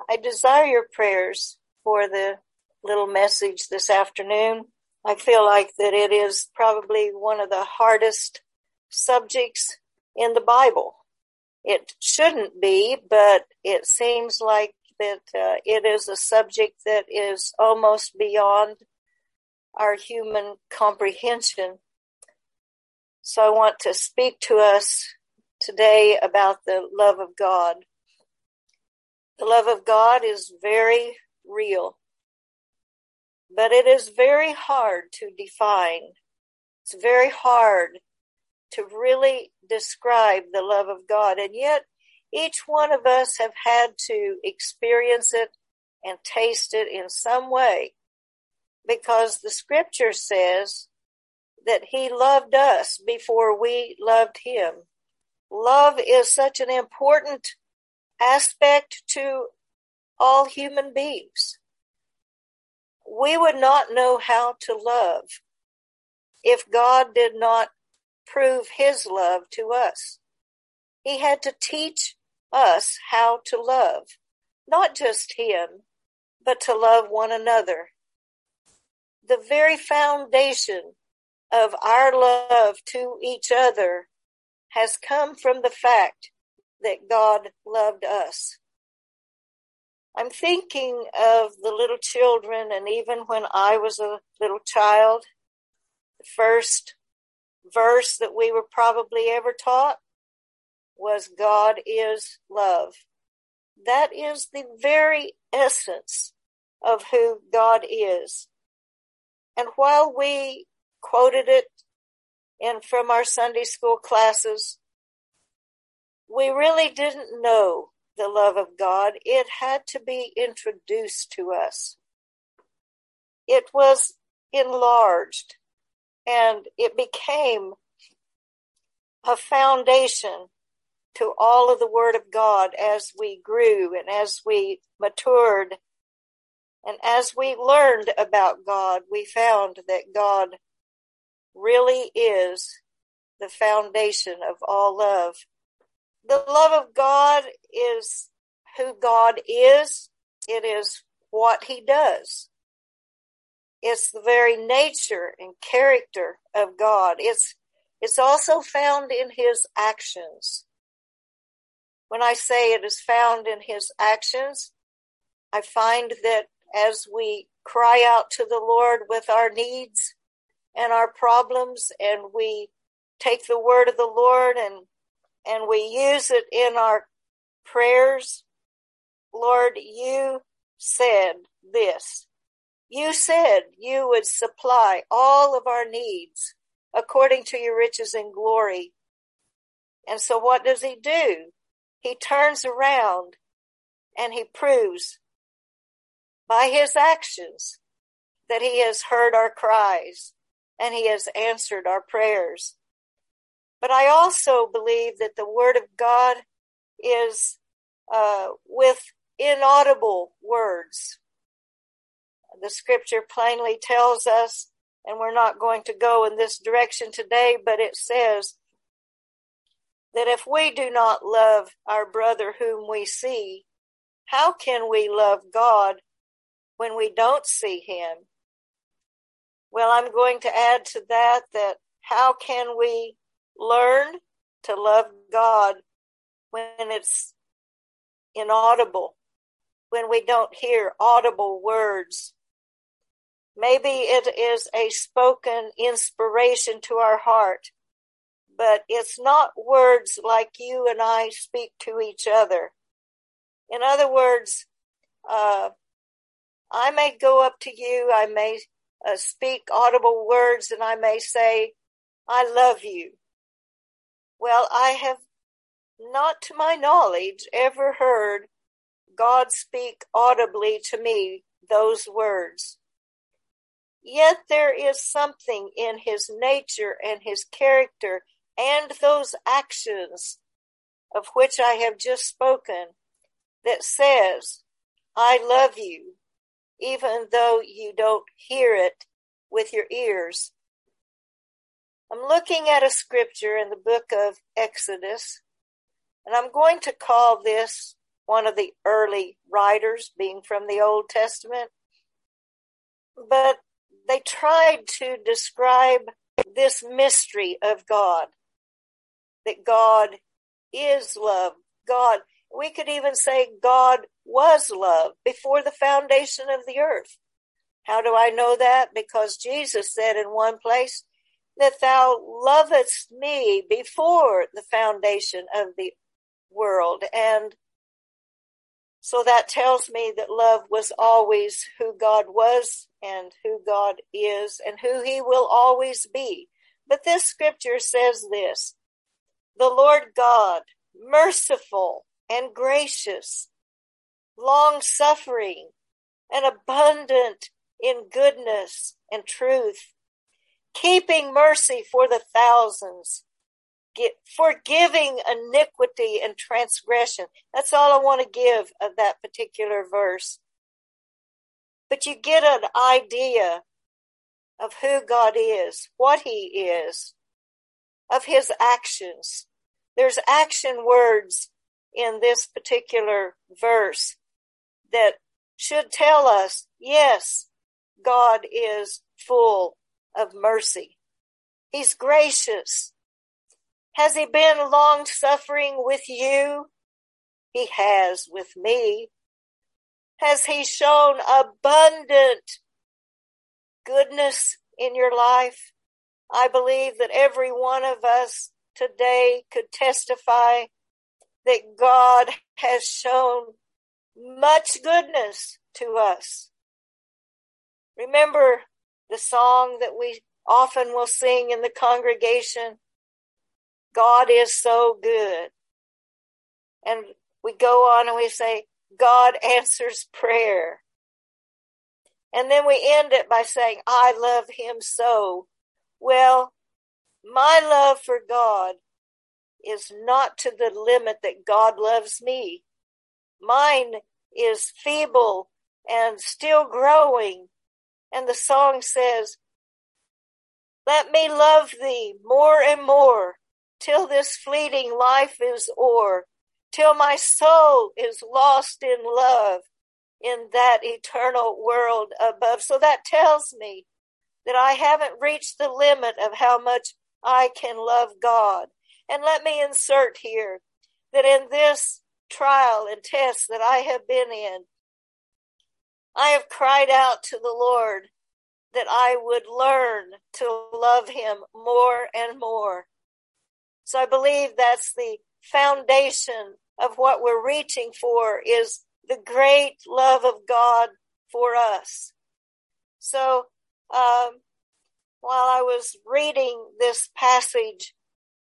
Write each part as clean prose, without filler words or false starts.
I desire your prayers for the little message this afternoon. I feel like that it is probably one of the hardest subjects in the Bible. It shouldn't be, but it seems like that it is a subject that is almost beyond our human comprehension. So I want to speak to us today about the love of God. The love of God is very real, but it is very hard to define. It's very hard to really describe the love of God, and yet each one of us have had to experience it and taste it in some way, because the scripture says that he loved us before we loved him. Love is such an important aspect to all human beings. We would not know how to love if God did not prove his love to us. He had to teach us how to love, not just him, but to love one another. The very foundation of our love to each other has come from the fact that God loved us. I'm thinking of the little children, and even when I was a little child, the first verse that we were probably ever taught was God is love. That is the very essence of who God is. And while we quoted it from our Sunday school classes, we really didn't know the love of God. It had to be introduced to us. It was enlarged, and it became a foundation to all of the Word of God as we grew and as we matured. And as we learned about God, we found that God really is the foundation of all love. The love of God is who God is. It is what he does. It's the very nature and character of God. It's also found in his actions. When I say it is found in his actions, I find that as we cry out to the Lord with our needs and our problems, and we take the word of the Lord and we use it in our prayers, Lord, you said this. You said you would supply all of our needs according to your riches and glory. And so what does he do? He turns around and he proves by his actions that he has heard our cries and he has answered our prayers. But I also believe that the word of God is with inaudible words. The scripture plainly tells us, and we're not going to go in this direction today, but it says that if we do not love our brother whom we see, how can we love God when we don't see him? Well, I'm going to add to that how can we learn to love God when it's inaudible, when we don't hear audible words? Maybe it is a spoken inspiration to our heart, but it's not words like you and I speak to each other. In other words, I may go up to you, I may speak audible words, and I may say, I love you. Well, I have not to my knowledge ever heard God speak audibly to me those words. Yet there is something in his nature and his character and those actions of which I have just spoken that says, I love you, even though you don't hear it with your ears. I'm looking at a scripture in the book of Exodus, and I'm going to call this one of the early writers, being from the Old Testament. But they tried to describe this mystery of God, that God is love. God, we could even say God was love before the foundation of the earth. How do I know that? Because Jesus said in one place that thou lovest me before the foundation of the world. And so that tells me that love was always who God was and who God is and who he will always be. But this scripture says this: the Lord God, merciful and gracious, long-suffering and abundant in goodness and truth, keeping mercy for the thousands, forgiving iniquity and transgression. That's all I want to give of that particular verse. But you get an idea of who God is, what he is, of his actions. There's action words in this particular verse that should tell us, yes, God is full of mercy. He's gracious. Has he been long-suffering with you? He has with me. Has he shown abundant goodness in your life? I believe that every one of us today could testify that God has shown much goodness to us. Remember the song that we often will sing in the congregation, God is so good. And we go on and we say, God answers prayer. And then we end it by saying, I love him so. Well, my love for God is not to the limit that God loves me. Mine is feeble and still growing. And the song says, let me love thee more and more till this fleeting life is o'er, till my soul is lost in love in that eternal world above. So that tells me that I haven't reached the limit of how much I can love God. And let me insert here that in this trial and test that I have been in, I have cried out to the Lord that I would learn to love him more and more. So I believe that's the foundation of what we're reaching for, is the great love of God for us. So while I was reading this passage,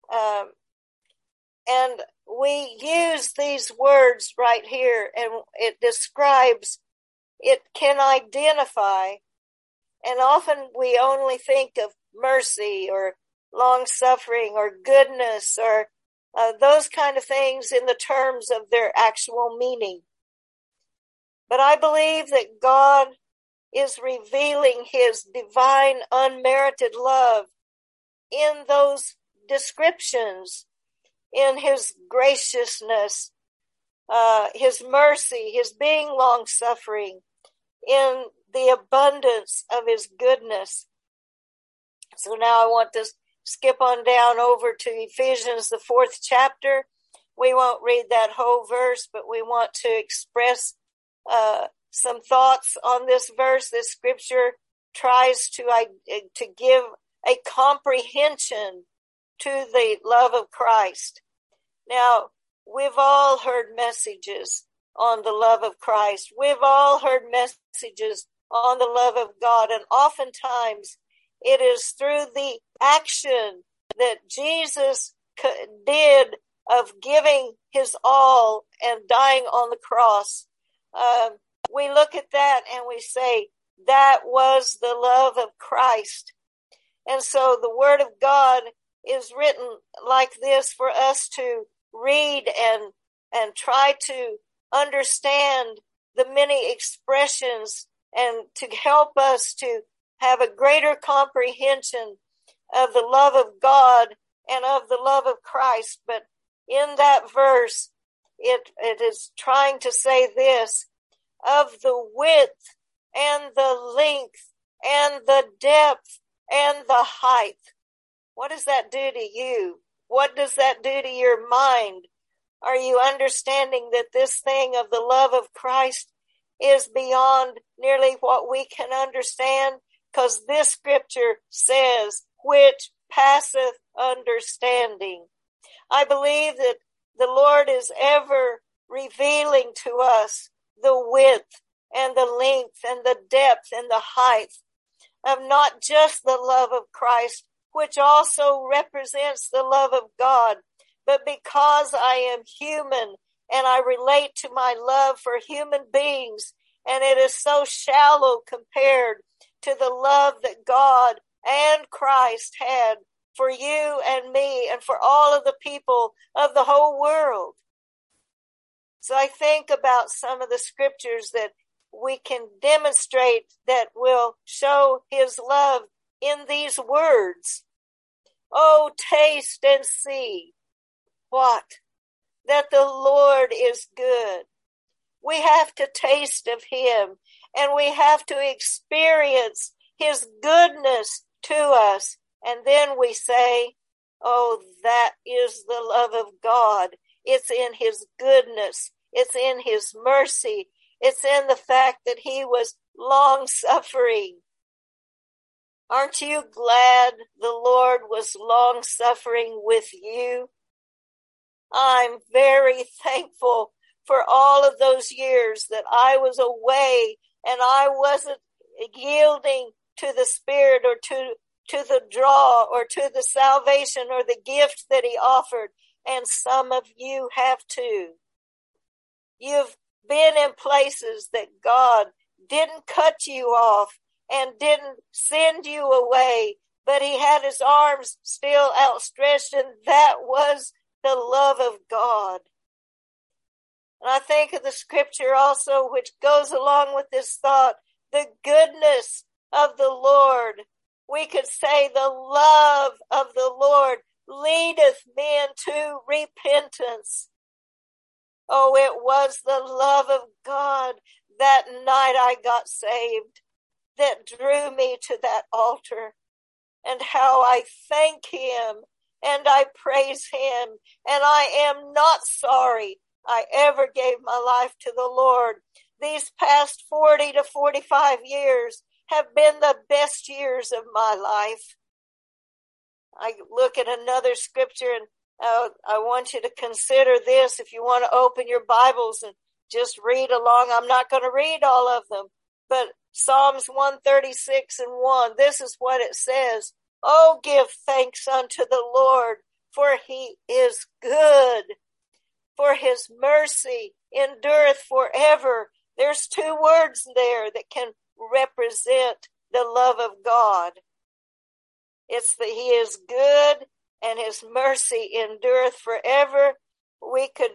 and we use these words right here, and it describes, it can identify, and often we only think of mercy or long-suffering or goodness or those kind of things in the terms of their actual meaning. But I believe that God is revealing his divine unmerited love in those descriptions, in his graciousness, his mercy, his being long-suffering, in the abundance of his goodness. So now I want to skip on down over to Ephesians, the 4th chapter. We won't read that whole verse, but we want to express some thoughts on this verse. This scripture tries to give a comprehension to the love of Christ. Now, we've all heard messages on the love of Christ. We've all heard messages on the love of God, and oftentimes it is through the action that Jesus did of giving his all and dying on the cross. We look at that and we say, that was the love of Christ. And so the Word of God is written like this for us to read and try to understand the many expressions and to help us to have a greater comprehension of the love of God and of the love of Christ. But in that verse, it is trying to say this, of the width and the length and the depth and the height. What does that do to you? What does that do to your mind? Are you understanding that this thing of the love of Christ is beyond nearly what we can understand? Because this scripture says, which passeth understanding. I believe that the Lord is ever revealing to us the width and the length and the depth and the height of not just the love of Christ, which also represents the love of God, but because I am human and I relate to my love for human beings, and it is so shallow compared to the love that God and Christ had for you and me and for all of the people of the whole world. So I think about some of the scriptures that we can demonstrate that will show his love in these words. Oh, taste and see what? That the Lord is good. We have to taste of him, and we have to experience his goodness to us. And then we say, oh, that is the love of God. It's in his goodness. It's in his mercy. It's in the fact that he was long-suffering. Aren't you glad the Lord was long-suffering with you? I'm very thankful for all of those years that I was away and I wasn't yielding to the Spirit or to the draw or to the salvation or the gift that he offered. And some of you have too. You've been in places that God didn't cut you off and didn't send you away, but he had his arms still outstretched, and that was the love of God. And I think of the scripture also, which goes along with this thought, the goodness of the Lord. We could say the love of the Lord leadeth men to repentance. Oh, it was the love of God that night I got saved that drew me to that altar, and how I thank him and I praise him, and I am not sorry I ever gave my life to the Lord. These past 40 to 45 years have been the best years of my life. I look at another scripture, and I want you to consider this. If you want to open your Bibles and just read along, I'm not going to read all of them, but Psalms 136:1, this is what it says. Oh, give thanks unto the Lord, for he is good, for his mercy endureth forever. There's two words there that can represent the love of God. It's that he is good and his mercy endureth forever. We could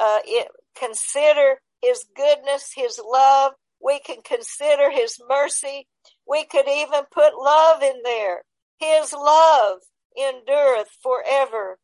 consider his goodness, his love. We can consider his mercy. We could even put love in there. His love endureth forever.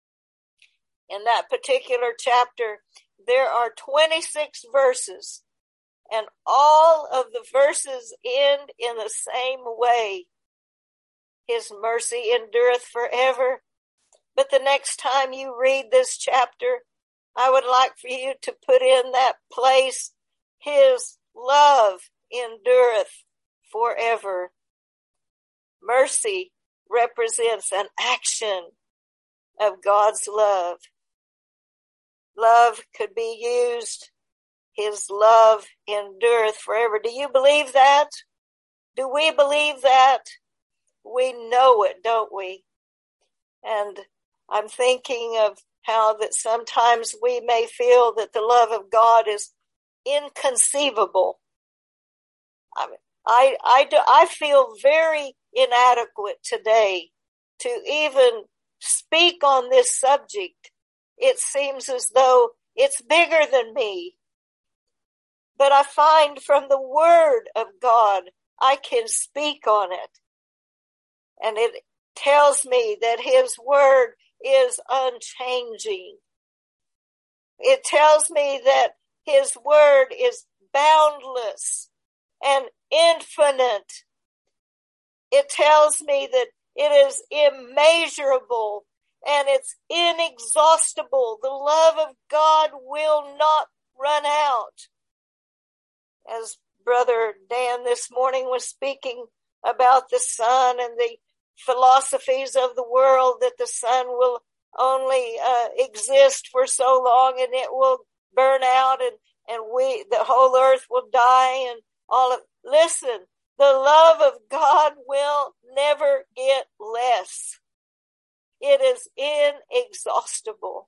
In that particular chapter, there are 26 verses, and all of the verses end in the same way. His mercy endureth forever. But the next time you read this chapter, I would like for you to put in that place, his love endureth forever. Mercy represents an action of God's love. Love could be used. His love endureth forever. Do you believe that? Do we believe that? We know it, don't we? And I'm thinking of how that sometimes we may feel that the love of God is inconceivable. I feel very inadequate today to even speak on this subject. It seems as though it's bigger than me. But I find from the Word of God, I can speak on it. And it tells me that his Word is unchanging. it tells me that his word is boundless and infinite. It tells me that it is immeasurable and it's inexhaustible. The love of God will not run out. As Brother Dan this morning was speaking about the sun and the philosophies of the world, that the sun will only exist for so long and it will burn out and the whole earth will die and all of. Listen, the love of God will never get less. It is inexhaustible.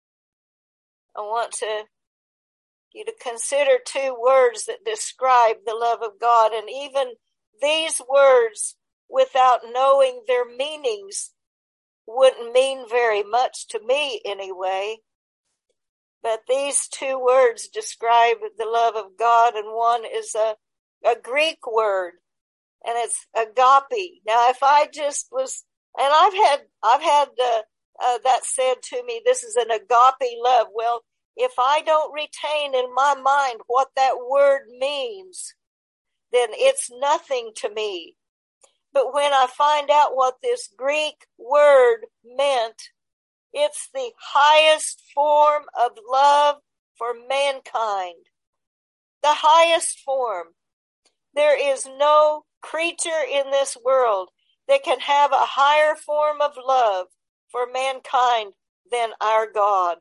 I want you to consider two words that describe the love of God, and even these words, without knowing their meanings, wouldn't mean very much to me anyway. But these two words describe the love of God, and one is a Greek word, and it's agape. Now, if I just was, and I've had that said to me, this is an agape love. Well, if I don't retain in my mind what that word means, then it's nothing to me. But when I find out what this Greek word meant, it's the highest form of love for mankind. The highest form. There is no creature in this world that can have a higher form of love for mankind than our God.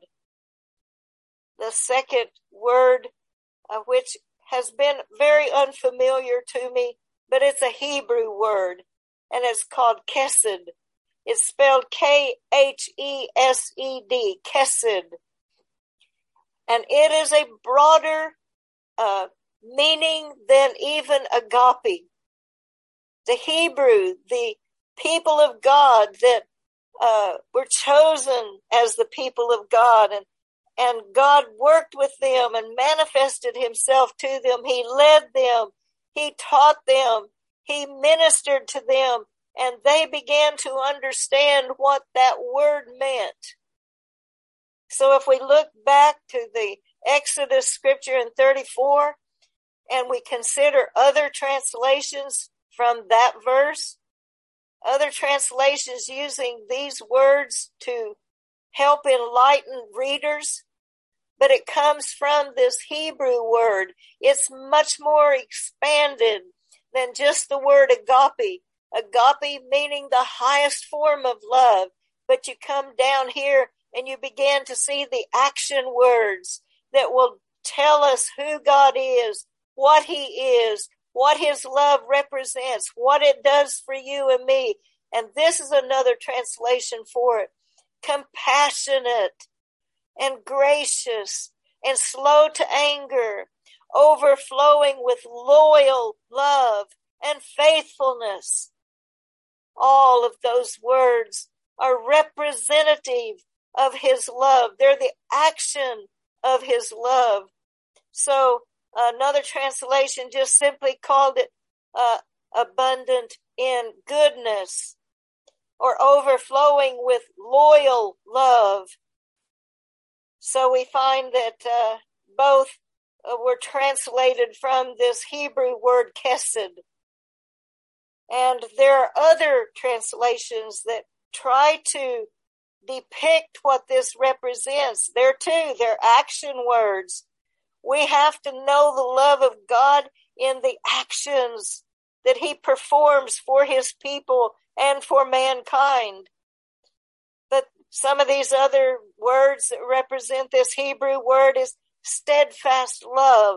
The second word, which has been very unfamiliar to me, but it's a Hebrew word, and it's called chesed. It's spelled Khesed, chesed. And it is a broader meaning than even agape. The Hebrew, the people of God that were chosen as the people of God, and God worked with them and manifested himself to them. He led them. He taught them. He ministered to them. And they began to understand what that word meant. So if we look back to the Exodus scripture in 34, and we consider other translations from that verse, other translations using these words to help enlighten readers, but it comes from this Hebrew word. It's much more expanded than just the word agape. Agape meaning the highest form of love. But you come down here and you begin to see the action words that will tell us who God is, what he is, what his love represents, what it does for you and me. And this is another translation for it. Compassionate and gracious and slow to anger, overflowing with loyal love and faithfulness. All of those words are representative of his love. They're the action of his love. So another translation just simply called it abundant in goodness or overflowing with loyal love. So we find that both were translated from this Hebrew word chesed. And there are other translations that try to depict what this represents. They're action words. We have to know the love of God in the actions that he performs for his people and for mankind. But some of these other words that represent this Hebrew word is steadfast love,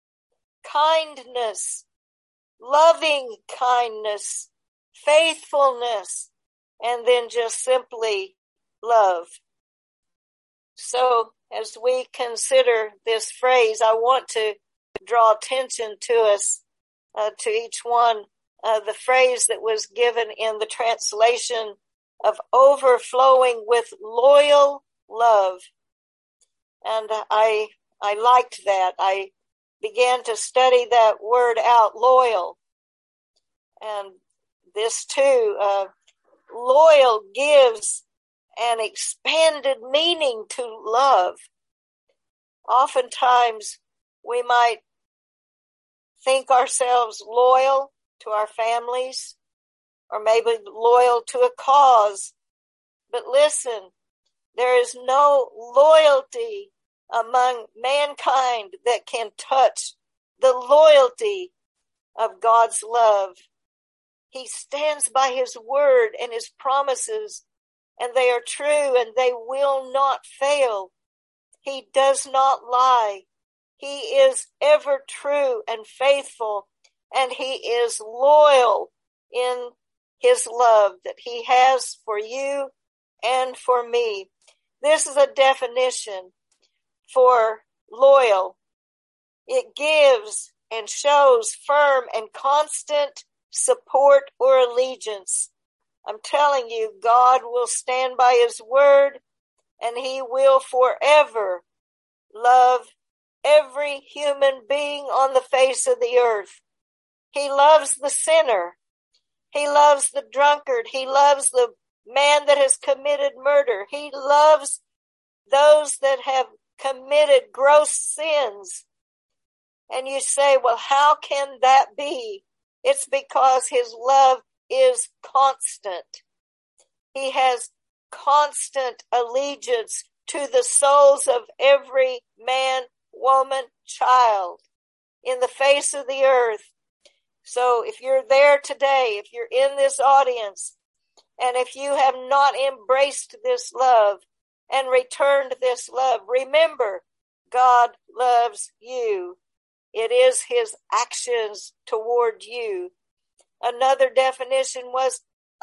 kindness, loving kindness, faithfulness, and then just simply love. So as we consider this phrase, I want to draw attention to us, to each one, the phrase that was given in the translation of overflowing with loyal love. And I liked that. I began to study that word out, loyal. And this too, loyal gives an expanded meaning to love. Oftentimes we might think ourselves loyal to our families or maybe loyal to a cause. But listen, there is no loyalty among mankind that can touch the loyalty of God's love. He stands by his word and his promises, and they are true and they will not fail. He does not lie. He is ever true and faithful, and he is loyal in his love that he has for you and for me. This is a definition for loyal. It gives and shows firm and constant support or allegiance. I'm telling you, God will stand by his word, and he will forever love every human being on the face of the earth. He loves the sinner. He loves the drunkard. He loves the man that has committed murder. He loves those that have committed gross sins. And you say, well, how can that be? It's because his love is constant. He has constant allegiance to the souls of every man, woman, child in the face of the earth. So if you're there today, if you're in this audience, and if you have not embraced this love and returned this love, remember, God loves you. It is his actions toward you. Another definition was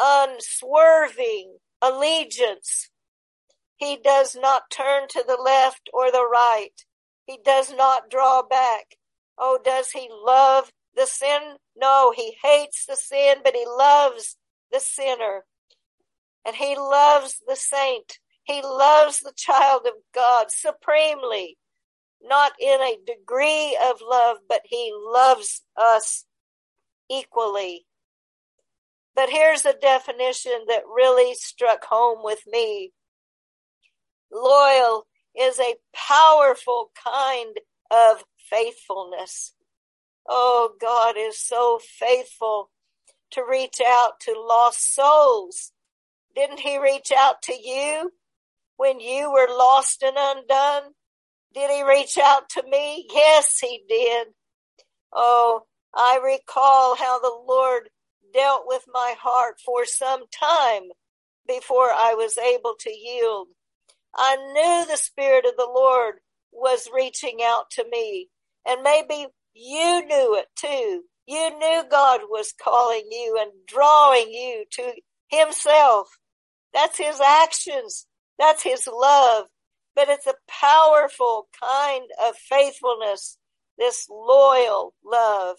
unswerving allegiance. He does not turn to the left or the right. He does not draw back. Oh, does he love the sin? No, he hates the sin, but he loves the sinner. And he loves the saint. He loves the child of God supremely. Not in a degree of love, but he loves us equally. But here's a definition that really struck home with me. Loyal is a powerful kind of faithfulness. Oh, God is so faithful to reach out to lost souls. Didn't he reach out to you when you were lost and undone? Did he reach out to me? Yes, he did. Oh, I recall how the Lord dealt with my heart for some time before I was able to yield. I knew the Spirit of the Lord was reaching out to me, and maybe you knew it too. You knew God was calling you and drawing you to himself. That's his actions. That's his love. But it's a powerful kind of faithfulness, this loyal love.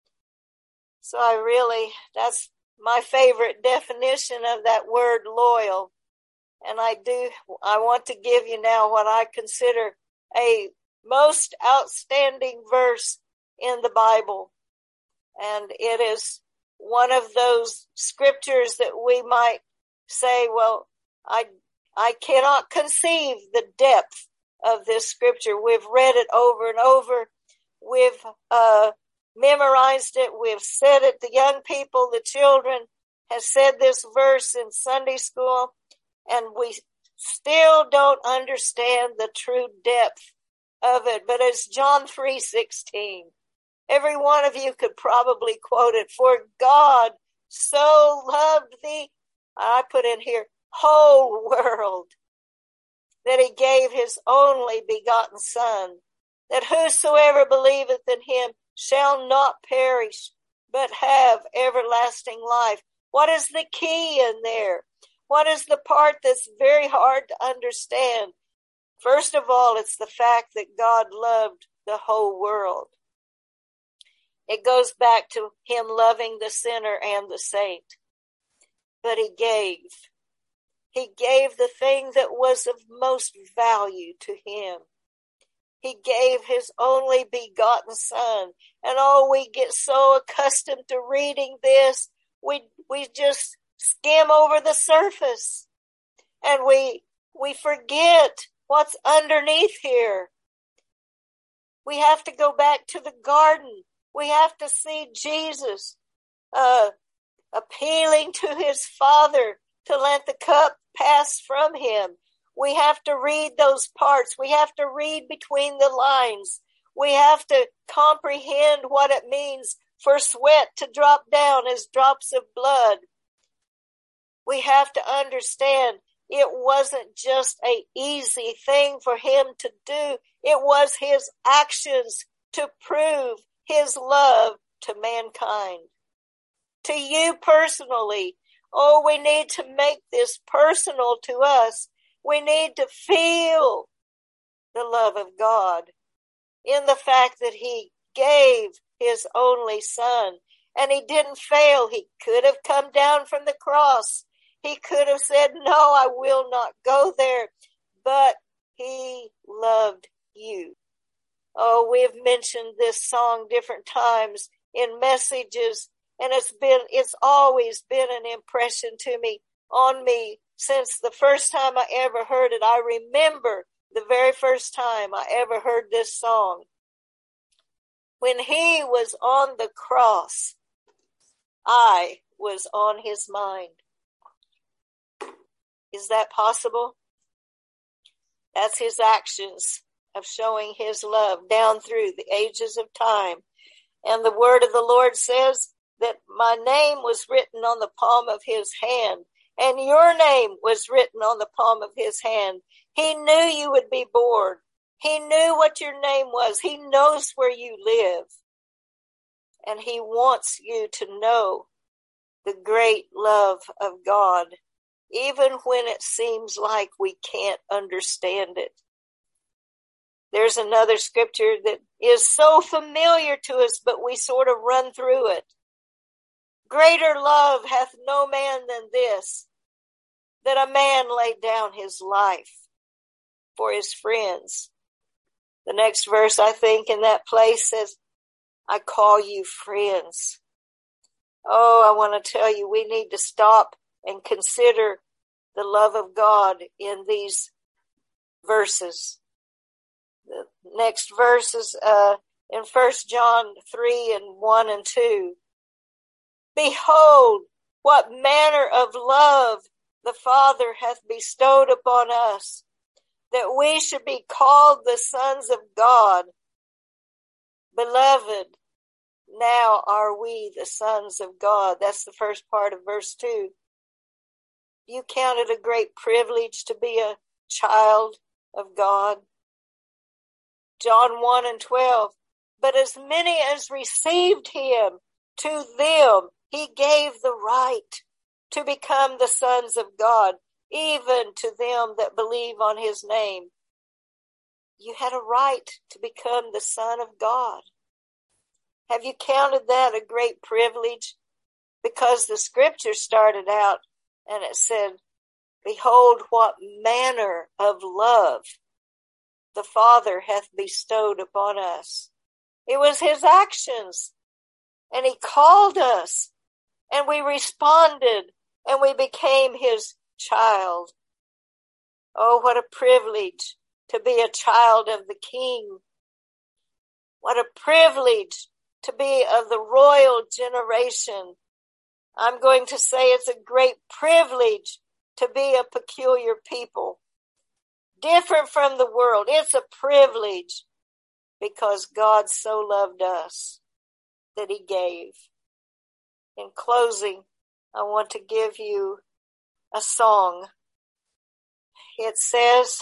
So that's my favorite definition of that word loyal. And I want to give you now what I consider a most outstanding verse in the Bible. And it is one of those scriptures that we might say, well, I cannot conceive the depth of this scripture. We've read it over and over. We've memorized it. We've said it. The young people, the children have said this verse in Sunday school, and we still don't understand the true depth of it. But it's John 3:16. Every one of you could probably quote it. For God so loved the, I put in here, whole world, that he gave his only begotten Son, that whosoever believeth in him shall not perish, but have everlasting life. What is the key in there? What is the part that's very hard to understand? First of all, it's the fact that God loved the whole world. It goes back to him loving the sinner and the saint. But he gave. He gave the thing that was of most value to him. He gave his only begotten Son. And we get so accustomed to reading this, we just skim over the surface. And we forget what's underneath here. We have to go back to the garden. We have to see Jesus appealing to his Father to let the cup pass from him. We have to read those parts. We have to read between the lines. We have to comprehend what it means for sweat to drop down as drops of blood. We have to understand it wasn't just an easy thing for him to do. It was his actions to prove his love to mankind. To you personally, we need to make this personal to us. We need to feel the love of God in the fact that he gave his only son, and he didn't fail. He could have come down from the cross. He could have said, no, I will not go there, but he loved you. We have mentioned this song different times in messages, and it's always been an impression on me since the first time I ever heard it. I remember the very first time I ever heard this song. When he was on the cross, I was on his mind. Is that possible? That's his actions of showing his love down through the ages of time. And the word of the Lord says that my name was written on the palm of his hand, and your name was written on the palm of his hand. He knew you would be born. He knew what your name was. He knows where you live. And he wants you to know the great love of God, even when it seems like we can't understand it. There's another scripture that is so familiar to us, but we sort of run through it. Greater love hath no man than this, that a man lay down his life for his friends. The next verse, I think, in that place says, I call you friends. I want to tell you, we need to stop and consider the love of God in these verses. The next verse is in 1 John 3 and 1 and 2. Behold, what manner of love the Father hath bestowed upon us, that we should be called the sons of God. Beloved, now are we the sons of God. That's the first part of verse 2. You count it a great privilege to be a child of God. John 1 and 12. But as many as received him, to them he gave the right to become the sons of God, even to them that believe on his name. You had a right to become the son of God. Have you counted that a great privilege? Because the scripture started out and it said, behold, what manner of love the Father hath bestowed upon us. It was his actions. And he called us, and we responded, and we became his child. Oh, what a privilege to be a child of the King. What a privilege to be of the royal generation. I'm going to say it's a great privilege to be a peculiar people, different from the world. It's a privilege because God so loved us that he gave. In closing, I want to give you a song. It says,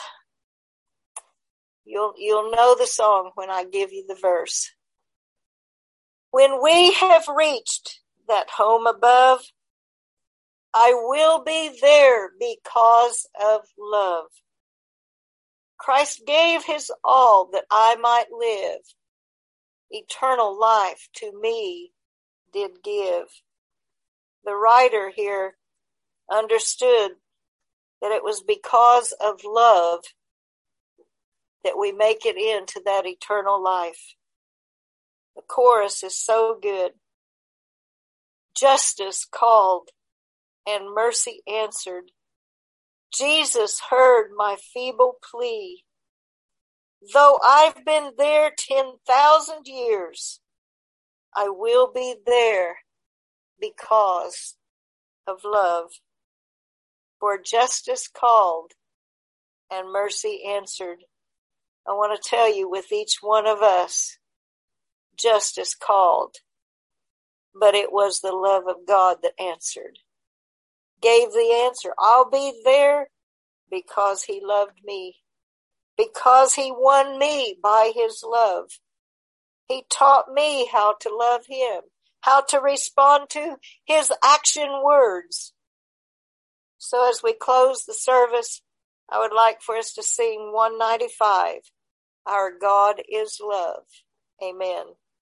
you'll know the song when I give you the verse. When we have reached that home above, I will be there because of love. Christ gave his all that I might live. Eternal life to me did give. The writer here understood that it was because of love that we make it into that eternal life. The chorus is so good. Justice called and mercy answered. Jesus heard my feeble plea. Though I've been there 10,000 years, I will be there because of love. For justice called and mercy answered. I want to tell you, with each one of us, justice called, but it was the love of God that answered. Gave the answer. I'll be there because he loved me. Because he won me by his love. He taught me how to love him, how to respond to his action words. So as we close the service, I would like for us to sing 195, Our God is Love. Amen.